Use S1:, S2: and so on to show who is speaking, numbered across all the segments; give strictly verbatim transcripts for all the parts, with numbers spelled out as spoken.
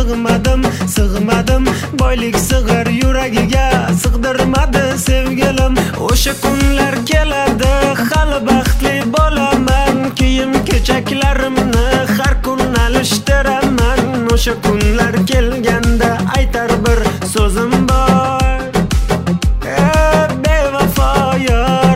S1: sig'madim, sig'madim. Boylik sig'ir yuragiga sig'dirmadi sevgilim. O'sha kunlar keladi, hali baxtli bo'laman. Kiyim kechaklarimni har kun alishtiraman. O'sha kunlar kelganda aytar bir so'zim bor. Ey bevafo yor,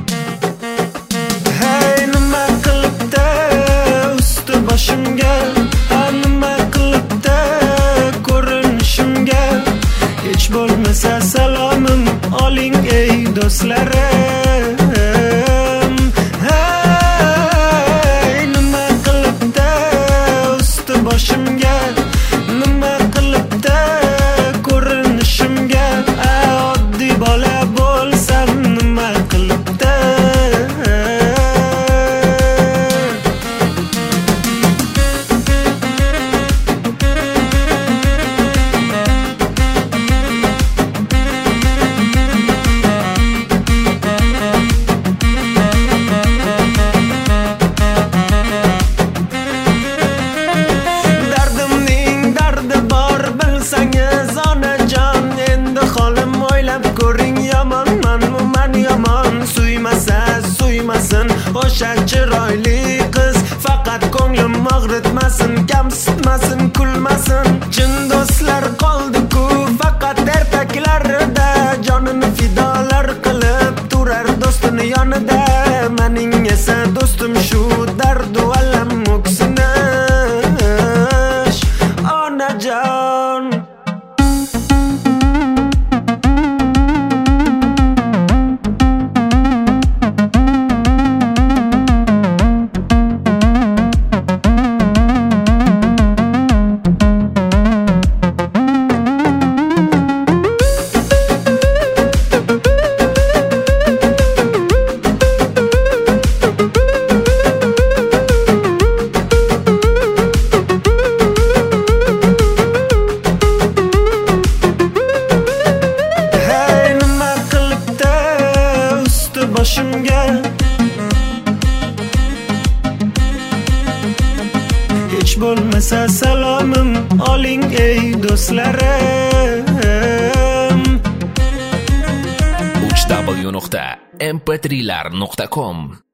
S1: hey nima qilibdi usti boshimga, nima qilibdi ko'rinishimga. Hech bo'lmasa salomim oling ey do'stlarim. Hey nima qilibdi usti boshimga, nima qilibdi ko'rinishimga. Oddiy bola bo'lsam nima qilibdi. Dardimning dardi bor bilsangiz onajon. Endi holim o'ylab ko'ring, yomonman man yomon. Suymasa suymasin o'sha chiroyli qiz, faqat ko'nglim og'ritmasin, kamsitmasin, kulmasin. Chin do'stlar qoldi-ku faqat ertaklarida, jonini fidolar qilib turar do'stini yonida. Mening esa do'stim shu dardu alam o'ksinish onajon. Boshimga hech bo'lmasa salomim oling ey do'stlarim.
S2: uch w nuqta m p trilar nuqta com